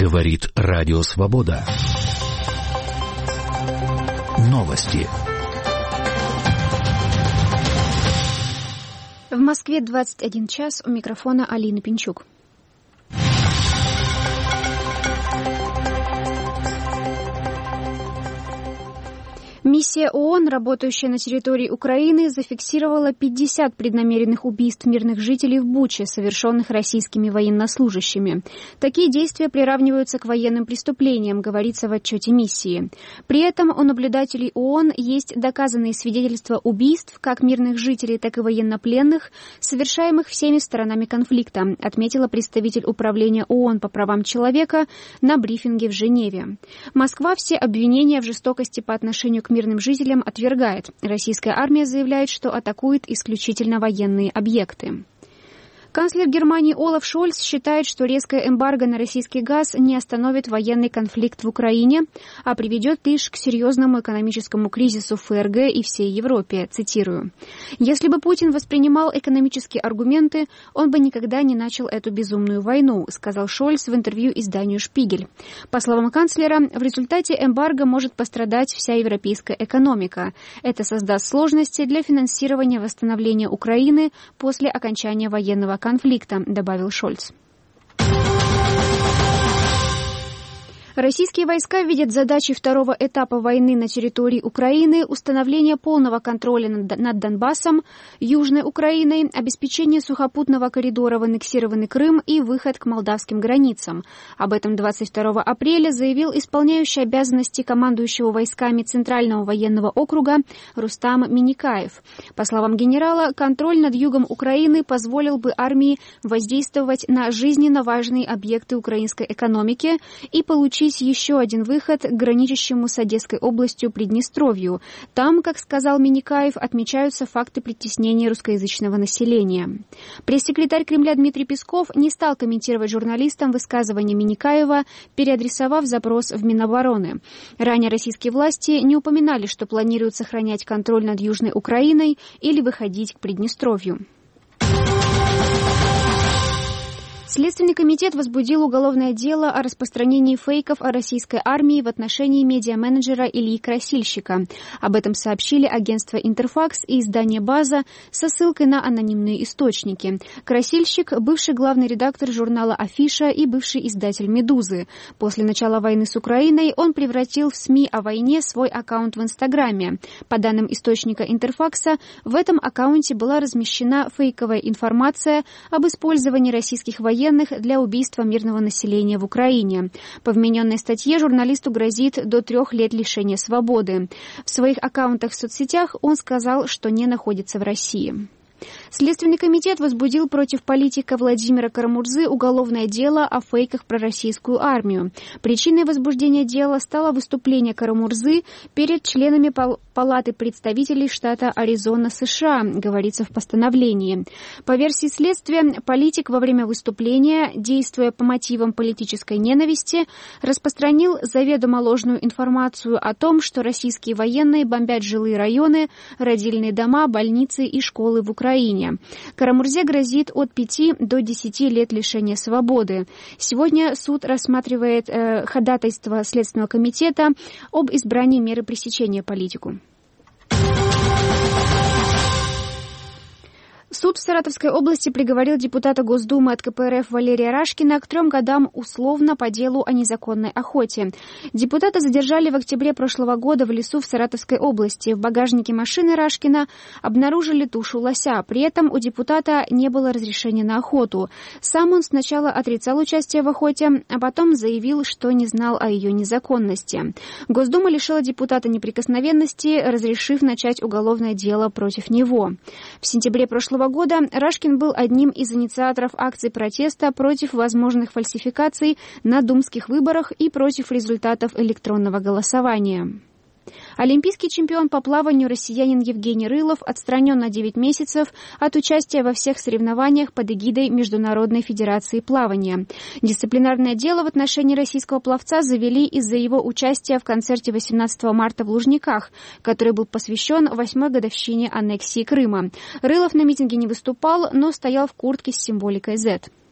Говорит Радио Свобода. Новости. В Москве 21 час. У микрофона Алина Пинчук. Миссия ООН, работающая на территории Украины, зафиксировала 50 преднамеренных убийств мирных жителей в Буче, совершенных российскими военнослужащими. Такие действия приравниваются к военным преступлениям, говорится в отчете миссии. При этом у наблюдателей ООН есть доказанные свидетельства убийств как мирных жителей, так и военнопленных, совершаемых всеми сторонами конфликта, отметила представитель Управления ООН по правам человека на брифинге в Женеве. Москва все обвинения в жестокости по отношению к мирным жителям отвергает. Российская армия заявляет, что атакует исключительно военные объекты. Канцлер Германии Олаф Шольц считает, что резкое эмбарго на российский газ не остановит военный конфликт в Украине, а приведет лишь к серьезному экономическому кризису в ФРГ и всей Европе. Цитирую. «Если бы Путин воспринимал экономические аргументы, он бы никогда не начал эту безумную войну», сказал Шольц в интервью изданию «Шпигель». По словам канцлера, в результате эмбарго может пострадать вся европейская экономика. Это создаст сложности для финансирования восстановления Украины после окончания военного конфликта, добавил Шольц. Российские войска видят задачей второго этапа войны на территории Украины установление полного контроля над Донбассом, Южной Украиной, обеспечение сухопутного коридора в аннексированный Крым и выход к молдавским границам. Об этом 22 апреля заявил исполняющий обязанности командующего войсками Центрального военного округа Рустам Миникаев. По словам генерала, контроль над югом Украины позволил бы армии воздействовать на жизненно важные объекты украинской экономики и получить еще один выход к граничащему с Одесской областью Приднестровью. Там, как сказал Миникаев, отмечаются факты притеснения русскоязычного населения. Пресс-секретарь Кремля Дмитрий Песков не стал комментировать журналистам высказывания Миникаева, переадресовав запрос в Минобороны. Ранее российские власти не упоминали, что планируют сохранять контроль над Южной Украиной или выходить к Приднестровью. Следственный комитет возбудил уголовное дело о распространении фейков о российской армии в отношении медиа-менеджера Ильи Красильщика. Об этом сообщили агентство «Интерфакс» и издание «База» со ссылкой на анонимные источники. Красильщик – бывший главный редактор журнала «Афиша» и бывший издатель «Медузы». После начала войны с Украиной он превратил в СМИ о войне свой аккаунт в Инстаграме. По данным источника «Интерфакса», в этом аккаунте была размещена фейковая информация об использовании российских военных для убийства мирного населения в Украине. По вмененной статье журналисту грозит до 3 лет лишения свободы. В своих аккаунтах в соцсетях он сказал, что не находится в России. Следственный комитет возбудил против политика Владимира Карамурзы уголовное дело о фейках про российскую армию. Причиной возбуждения дела стало выступление Карамурзы перед членами Палаты представителей штата Аризона, США, говорится в постановлении. По версии следствия, политик во время выступления, действуя по мотивам политической ненависти, распространил заведомо ложную информацию о том, что российские военные бомбят жилые районы, родильные дома, больницы и школы в Украине. Карамурзе грозит от 5 до 10 лет лишения свободы. Сегодня суд рассматривает ходатайство Следственного комитета об избрании меры пресечения политику. Суд в Саратовской области приговорил депутата Госдумы от КПРФ Валерия Рашкина к 3 годам условно по делу о незаконной охоте. Депутата задержали в октябре прошлого года в лесу в Саратовской области. В багажнике машины Рашкина обнаружили тушу лося. При этом у депутата не было разрешения на охоту. Сам он сначала отрицал участие в охоте, а потом заявил, что не знал о ее незаконности. Госдума лишила депутата неприкосновенности, разрешив начать уголовное дело против него. В сентябре прошлого года Рашкин был одним из инициаторов акций протеста против возможных фальсификаций на думских выборах и против результатов электронного голосования. Олимпийский чемпион по плаванию россиянин Евгений Рылов отстранен на 9 месяцев от участия во всех соревнованиях под эгидой Международной федерации плавания. Дисциплинарное дело в отношении российского пловца завели из-за его участия в концерте 18 марта в Лужниках, который был посвящен 8-й годовщине аннексии Крыма. Рылов на митинге не выступал, но стоял в куртке с символикой Z.